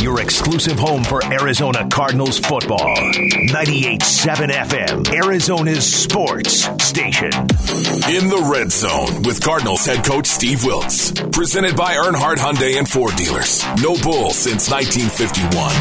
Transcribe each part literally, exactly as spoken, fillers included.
your exclusive home for Arizona Cardinals football. ninety-eight point seven F M, Arizona's sports station. In the Red Zone with Cardinals head coach Steve Wilks. Presented by Earnhardt Hyundai and Ford dealers. No bull since nineteen fifty-one.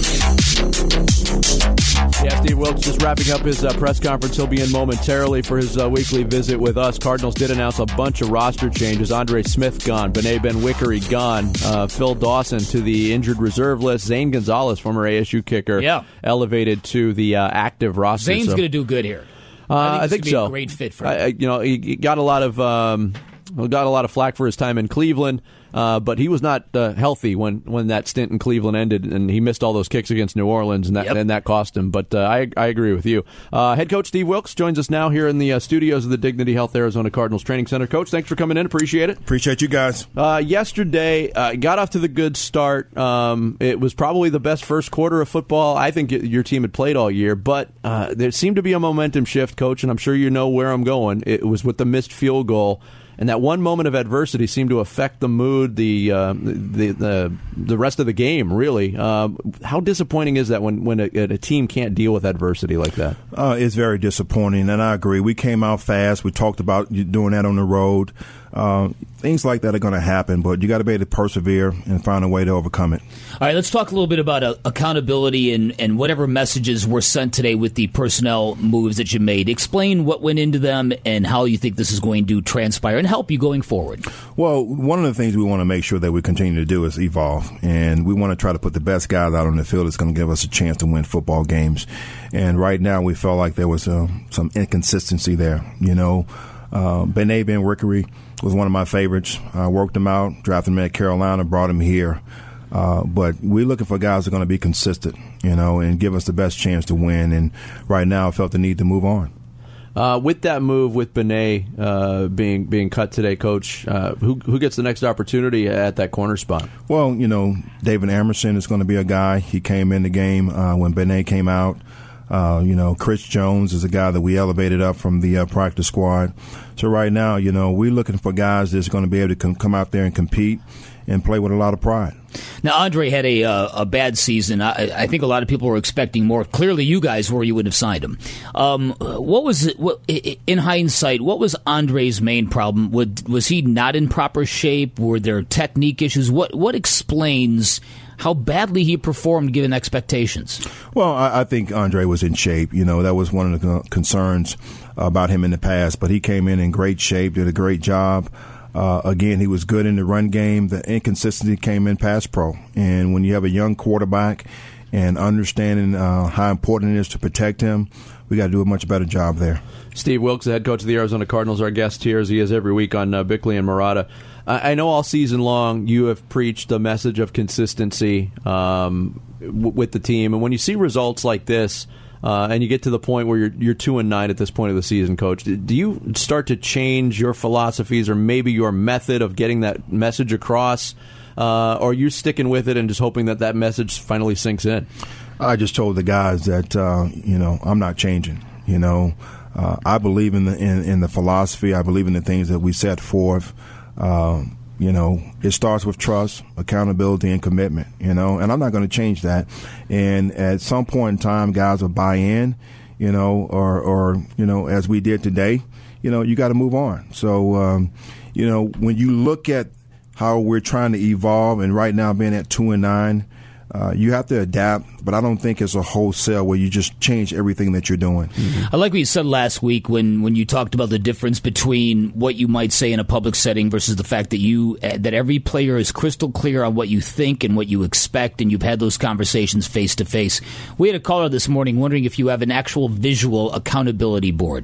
Yeah, Steve Wilks just wrapping up his uh, press conference. He'll be in momentarily for his uh, weekly visit with us. Cardinals did announce a bunch of roster changes. Andre Smith gone. Benet Ben-Wickery gone. Uh, Phil Dawson to the injured reserve list. Zane Gonzalez, former A S U kicker, yeah. elevated to the uh, active roster. Zane's so. going to do good here. Uh, I think, I think be so. A great fit for him. I, you know, he, he got a lot of um, got a lot of flack for his time in Cleveland, uh, but he was not uh, healthy when, when that stint in Cleveland ended, and he missed all those kicks against New Orleans, and that yep. and that cost him. But uh, I I agree with you. Uh, head coach Steve Wilks joins us now here in the uh, studios of the Dignity Health Arizona Cardinals Training Center. Coach, thanks for coming in. Appreciate it. Appreciate you guys. Uh, yesterday, uh, got off to the good start. Um, it was probably the best first quarter of football I think your team had played all year, but uh, there seemed to be a momentum shift, Coach, and I'm sure you know where I'm going. It was with the missed field goal. And that one moment of adversity seemed to affect the mood, the uh, the, the the rest of the game, really. Um, how disappointing is that when, when a, a team can't deal with adversity like that? Uh, it's very disappointing, and I agree. We came out fast. We talked about doing that on the road. Uh, things like that are going to happen, but you got to be able to persevere and find a way to overcome it. All right, let's talk a little bit about uh, accountability and, and whatever messages were sent today with the personnel moves that you made. Explain what went into them and how you think this is going to transpire and help you going forward. Well, one of the things we want to make sure that we continue to do is evolve, and we want to try to put the best guys out on the field that's going to give us a chance to win football games. And right now we felt like there was uh, some inconsistency there. You know, uh, Benet Ben-Wickery was one of my favorites. I worked him out, drafted him at Carolina, brought him here. Uh, but we're looking for guys that are going to be consistent, you know, and give us the best chance to win. And right now I felt the need to move on. Uh, with that move, with Benet uh, being being cut today, Coach, uh, who who gets the next opportunity at that corner spot? Well, you know, David Emerson is going to be a guy. He came in the game uh, when Benet came out. Uh, you know, Chris Jones is a guy that we elevated up from the uh, practice squad. So right now, you know, we're looking for guys that's going to be able to com- come out there and compete and play with a lot of pride. Now, Andre had a uh, a bad season. I, I think a lot of people were expecting more. Clearly, you guys were. You wouldn't have signed him. Um, what was it, what, in hindsight? What was Andre's main problem? Would, was he not in proper shape? Were there technique issues? What what explains how badly he performed given expectations? Well, I, I think Andre was in shape. You know, that was one of the concerns about him in the past. But he came in in great shape, did a great job. Uh, again, he was good in the run game. The inconsistency came in pass pro. And when you have a young quarterback and understanding uh, how important it is to protect him, we got to do a much better job there. Steve Wilks, the head coach of the Arizona Cardinals, our guest here, as he is every week on uh, Bickley and Murata. I know all season long you have preached the message of consistency um, w- with the team. And when you see results like this, uh, and you get to the point where you're you're two and nine at this point of the season, Coach, do you start to change your philosophies or maybe your method of getting that message across, uh, or are you sticking with it and just hoping that that message finally sinks in? I just told the guys that uh, you know I'm not changing. You know, uh, I believe in the in, in the philosophy. I believe in the things that we set forth. Uh, you know, it starts with trust, accountability, and commitment, you know, and I'm not going to change that. And at some point in time, guys will buy in, you know, or, or you know, as we did today, you know, you got to move on. So, um, you know, when you look at how we're trying to evolve and right now being at two and nine, Uh, you have to adapt, but I don't think it's a wholesale where you just change everything that you're doing. Mm-hmm. I like what you said last week when, when you talked about the difference between what you might say in a public setting versus the fact that you that every player is crystal clear on what you think and what you expect, and you've had those conversations face to face. We had a caller this morning wondering if you have an actual visual accountability board.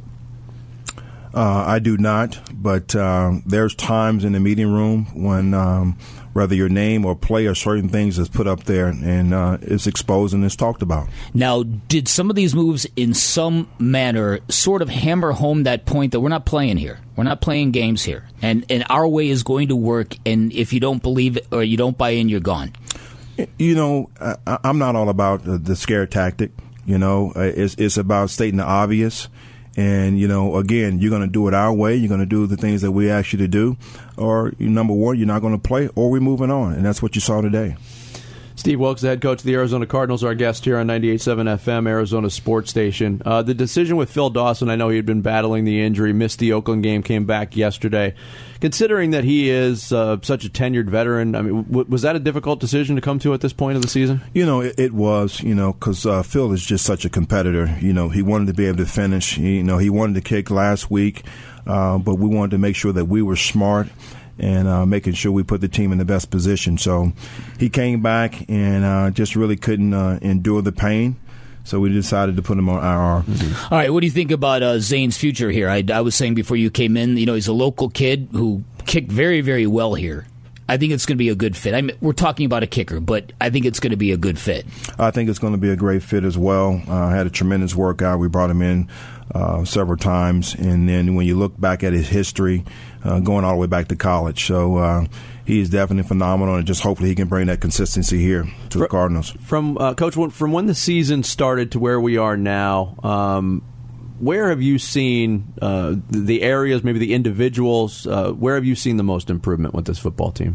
Uh, I do not, but uh, there's times in the meeting room when um, whether your name or play or certain things is put up there and uh, it's exposed and it's talked about. Now, did some of these moves in some manner sort of hammer home that point that we're not playing here? We're not playing games here, and, and our way is going to work, and if you don't believe it or you don't buy in, you're gone. You know, I, I'm not all about the, the scare tactic. You know, it's, it's about stating the obvious. And, you know, again, you're going to do it our way. You're going to do the things that we ask you to do. Or, number one, you're not going to play, or we're moving on. And that's what you saw today. Steve Wilks, the head coach of the Arizona Cardinals, our guest here on ninety-eight point seven F M, Arizona Sports Station. Uh, the decision with Phil Dawson, I know he had been battling the injury, missed the Oakland game, came back yesterday. Considering that he is uh, such a tenured veteran, I mean, w- was that a difficult decision to come to at this point of the season? You know, it, it was, you know, because uh, Phil is just such a competitor. You know, he wanted to be able to finish. He, you know, he wanted to kick last week, uh, but we wanted to make sure that we were smart and uh, making sure we put the team in the best position. So he came back and uh, just really couldn't uh, endure the pain. So we decided to put him on I R. Mm-hmm. All right, what do you think about uh, Zane's future here? I, I was saying before you came in, you know, he's a local kid who kicked very, very well here. I think it's going to be a good fit. I mean, we're talking about a kicker, but I think it's going to be a good fit. I think it's going to be a great fit as well. Uh, had a tremendous workout. We brought him in uh, several times. And then when you look back at his history, uh, going all the way back to college. So uh, he is definitely phenomenal, and just hopefully he can bring that consistency here to the Cardinals. From uh, Coach, from when the season started to where we are now, um, where have you seen uh, the areas, maybe the individuals, uh, where have you seen the most improvement with this football team?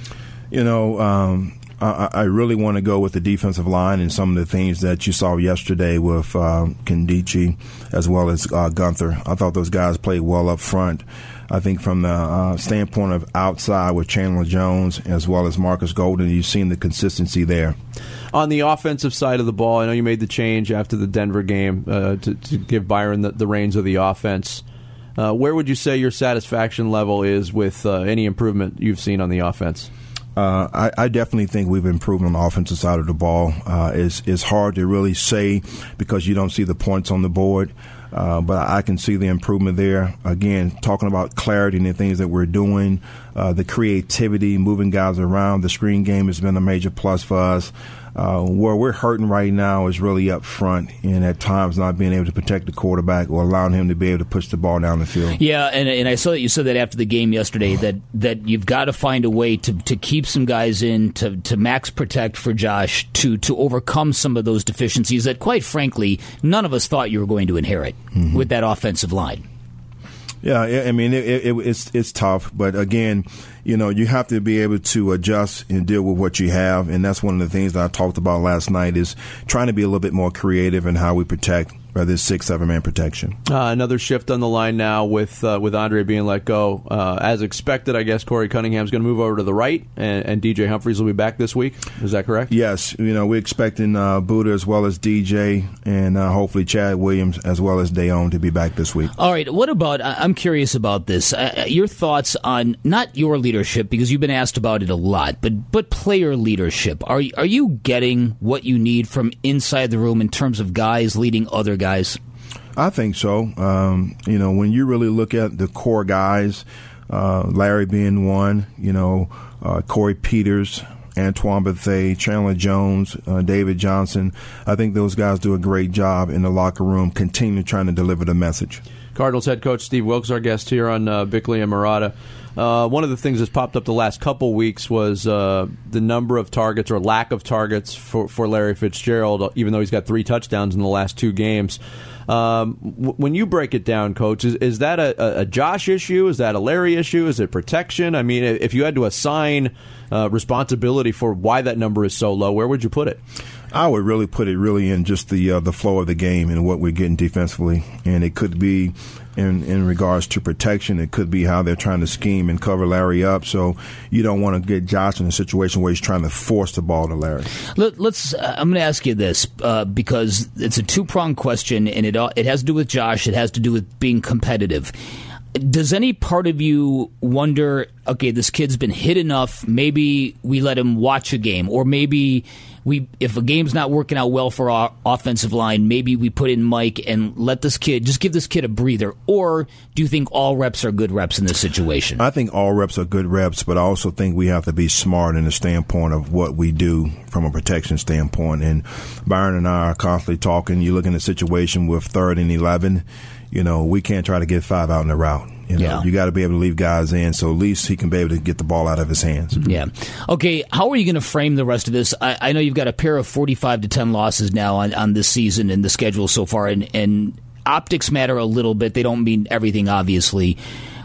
You know, um, I, I really want to go with the defensive line and some of the things that you saw yesterday with uh, Kendichi as well as uh, Gunther. I thought those guys played well up front. I think from the uh, standpoint of outside with Chandler Jones as well as Marcus Golden, you've seen the consistency there. On the offensive side of the ball, I know you made the change after the Denver game uh, to, to give Byron the, the reins of the offense. Uh, where would you say your satisfaction level is with uh, any improvement you've seen on the offense? Uh, I, I definitely think we've improved on the offensive side of the ball. Uh, it's, it's hard to really say because you don't see the points on the board. Uh, but I can see the improvement there. Again, talking about clarity and the things that we're doing, uh, the creativity, moving guys around. The screen game has been a major plus for us. Uh, where we're hurting right now is really up front and at times not being able to protect the quarterback or allowing him to be able to push the ball down the field. Yeah, and and I saw that you said that after the game yesterday, that, that you've got to find a way to, to keep some guys in, to, to max protect for Josh, to, to overcome some of those deficiencies that, quite frankly, none of us thought you were going to inherit mm-hmm. with that offensive line. Yeah, I mean, it, it, it's it's tough, but again, you know, you have to be able to adjust and deal with what you have, and that's one of the things that I talked about last night is trying to be a little bit more creative in how we protect, whether it's six, seven man protection. Uh, another shift on the line now with uh, with Andre being let go. Uh, as expected, I guess Corey Cunningham's going to move over to the right, and, and D J Humphries will be back this week. Is that correct? Yes. You know, we're expecting uh, Buddha as well as D J, and uh, hopefully Chad Williams as well as Dayon to be back this week. All right. What about, I'm curious about this, uh, your thoughts on, not your leadership, because you've been asked about it a lot, but but player leadership. Are, are you getting what you need from inside the room in terms of guys leading other guys? I think so. Um, you know, when you really look at the core guys, uh, Larry being one, you know, uh, Corey Peters, Antoine Bethea, Chandler Jones, uh, David Johnson, I think those guys do a great job in the locker room, continue trying to deliver the message. Cardinals head coach Steve Wilks, our guest here on uh, Bickley and Murata. Uh, one of the things that's popped up the last couple weeks was uh, the number of targets or lack of targets for, for Larry Fitzgerald, even though he's got three touchdowns in the last two games. Um, w- when you break it down, Coach, is, is that a, a Josh issue? Is that a Larry issue? Is it protection? I mean, if you had to assign uh, responsibility for why that number is so low, where would you put it? I would really put it really in just the uh, the flow of the game and what we're getting defensively. And it could be in, in regards to protection. It could be how they're trying to scheme and cover Larry up. So you don't want to get Josh in a situation where he's trying to force the ball to Larry. Let, let's. Uh, I'm going to ask you this uh, because it's a two-pronged question, and it it has to do with Josh. It has to do with being competitive. Does any part of you wonder, okay, this kid's been hit enough, maybe we let him watch a game, or maybe we, if a game's not working out well for our offensive line, maybe we put in Mike and let this kid, just give this kid a breather? Or do you think all reps are good reps in this situation? I think all reps are good reps, but I also think we have to be smart in the standpoint of what we do from a protection standpoint. And Byron and I are constantly talking. You look in a situation with third and eleven, you know, we can't try to get five out in the route. You know, yeah. You got to be able to leave guys in, so at least he can be able to get the ball out of his hands. Yeah. Okay, how are you going to frame the rest of this? I, I know you've got a pair of forty-five to ten losses now on, on this season and the schedule so far, and, and optics matter a little bit. They don't mean everything, obviously.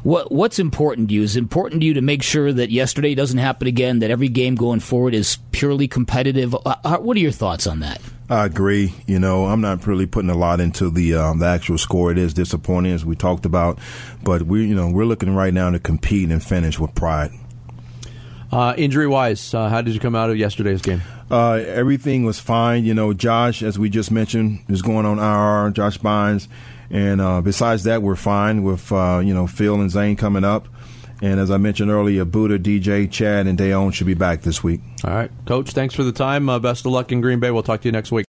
What What's important to you? Is it important to you to make sure that yesterday doesn't happen again, that every game going forward is purely competitive? Uh, what are your thoughts on that? I agree. You know, I'm not really putting a lot into the um, the actual score. It is disappointing, as we talked about, but we, you know, we're looking right now to compete and finish with pride. Uh, injury-wise, uh, how did you come out of yesterday's game? Uh, everything was fine. You know, Josh, as we just mentioned, is going on I R, Josh Bynes. And uh, besides that, we're fine with, uh, you know, Phil and Zane coming up. And as I mentioned earlier, Buddha, D J, Chad, and Dayon should be back this week. All right. Coach, thanks for the time. Uh, best of luck in Green Bay. We'll talk to you next week.